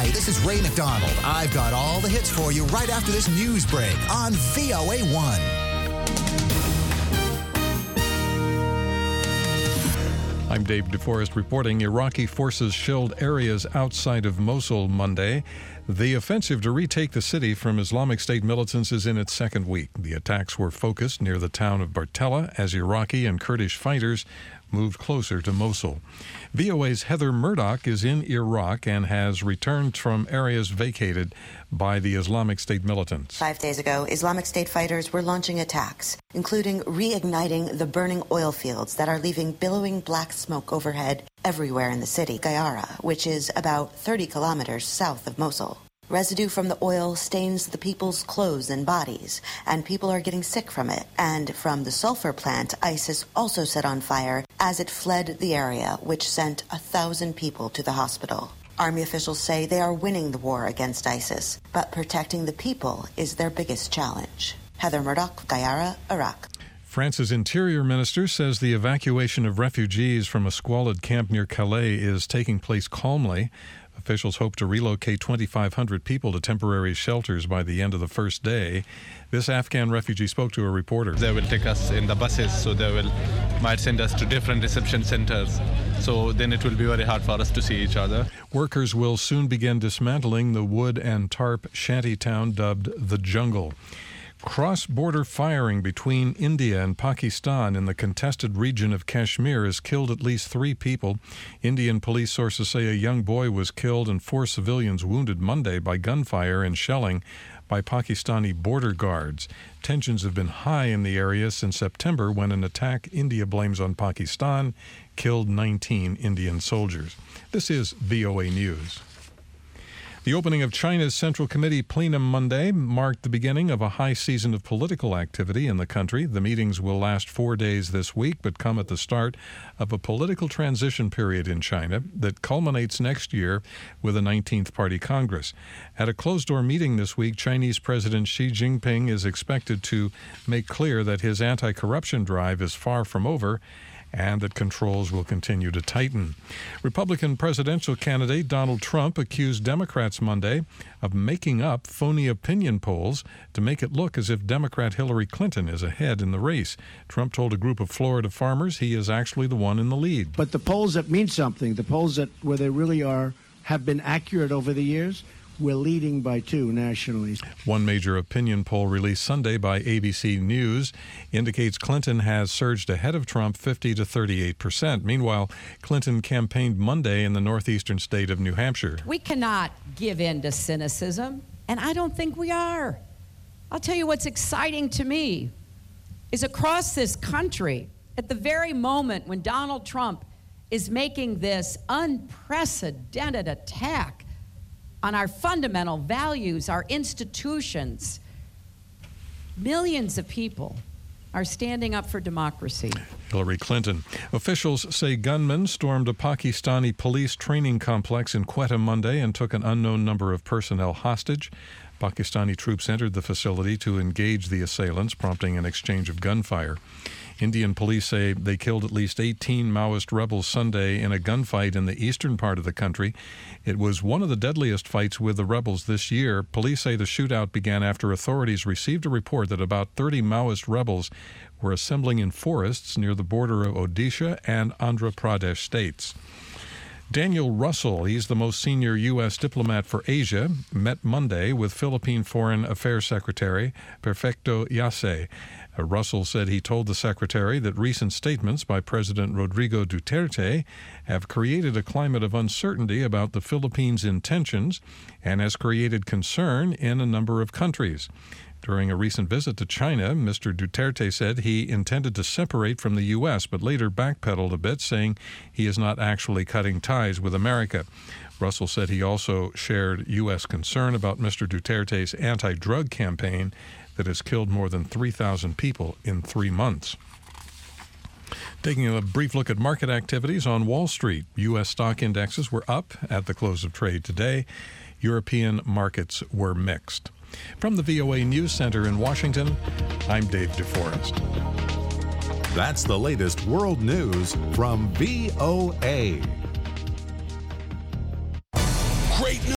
Hi, this is Ray McDonald. I've got all the hits for you right after this news break on VOA1. I'm Dave DeForest reporting. Iraqi forces shelled areas outside of Mosul Monday. The offensive to retake the city from Islamic State militants is in its second week. The attacks were focused near the town of Bartella as Iraqi and Kurdish fighters moved closer to Mosul. VOA's Heather Murdoch is in Iraq and has returned from areas vacated by the Islamic State militants. 5 days ago, Islamic State fighters were launching attacks, including reigniting the burning oil fields that are leaving billowing black smoke overhead everywhere in the city, Gayara, which is about 30 kilometers south of Mosul. Residue from the oil stains the people's clothes and bodies, and people are getting sick from it. And from the sulfur plant, ISIS also set on fire as it fled the area, which sent 1,000 people to the hospital. Army officials say they are winning the war against ISIS, but protecting the people is their biggest challenge. Heather Murdoch, Gayara, Iraq. France's interior minister says the evacuation of refugees from a squalid camp near Calais is taking place calmly. Officials hope to relocate 2,500 people to temporary shelters by the end of the first day. This Afghan refugee spoke to a reporter. They will take us in the buses, so might send us to different reception centers. So then it will be very hard for us to see each other. Workers will soon begin dismantling the wood and tarp shanty town dubbed the Jungle. Cross-border firing between India and Pakistan in the contested region of Kashmir has killed at least 3 people. Indian police sources say a young boy was killed and 4 civilians wounded Monday by gunfire and shelling by Pakistani border guards. Tensions have been high in the area since September when an attack India blames on Pakistan killed 19 Indian soldiers. This is VOA News. The opening of China's Central Committee plenum Monday marked the beginning of a high season of political activity in the country. The meetings will last 4 days this week, but come at the start of a political transition period in China that culminates next year with a 19th Party Congress. At a closed-door meeting this week, Chinese President Xi Jinping is expected to make clear that his anti-corruption drive is far from over and that controls will continue to tighten. Republican presidential candidate Donald Trump accused Democrats Monday of making up phony opinion polls to make it look as if Democrat Hillary Clinton is ahead in the race. Trump told a group of Florida farmers he is actually the one in the lead. But the polls that mean something, the polls that where they really are, have been accurate over the years, we're leading by 2 nationally. One major opinion poll released Sunday by ABC News indicates Clinton has surged ahead of Trump 50 to 38%. Meanwhile, Clinton campaigned Monday in the northeastern state of New Hampshire. We cannot give in to cynicism, and I don't think we are. I'll tell you what's exciting to me is across this country, at the very moment when Donald Trump is making this unprecedented attack on our fundamental values, our institutions, millions of people are standing up for democracy. Hillary Clinton. Officials say gunmen stormed a Pakistani police training complex in Quetta Monday and took an unknown number of personnel hostage. Pakistani troops entered the facility to engage the assailants, prompting an exchange of gunfire. Indian police say they killed at least 18 Maoist rebels Sunday in a gunfight in the eastern part of the country. It was one of the deadliest fights with the rebels this year. Police say the shootout began after authorities received a report that about 30 Maoist rebels were assembling in forests near the border of Odisha and Andhra Pradesh states. Daniel Russell, he's the most senior U.S. diplomat for Asia, met Monday with Philippine Foreign Affairs Secretary Perfecto Yase. Russell said he told the secretary that recent statements by President Rodrigo Duterte have created a climate of uncertainty about the Philippines' intentions and has created concern in a number of countries. During a recent visit to China, Mr. Duterte said he intended to separate from the U.S., but later backpedaled a bit, saying he is not actually cutting ties with America. Russell said he also shared U.S. concern about Mr. Duterte's anti-drug campaign that has killed more than 3,000 people in 3 months. Taking a brief look at market activities on Wall Street, U.S. stock indexes were up at the close of trade today. European markets were mixed. From the VOA News Center in Washington, I'm Dave DeForest. That's the latest world news from VOA.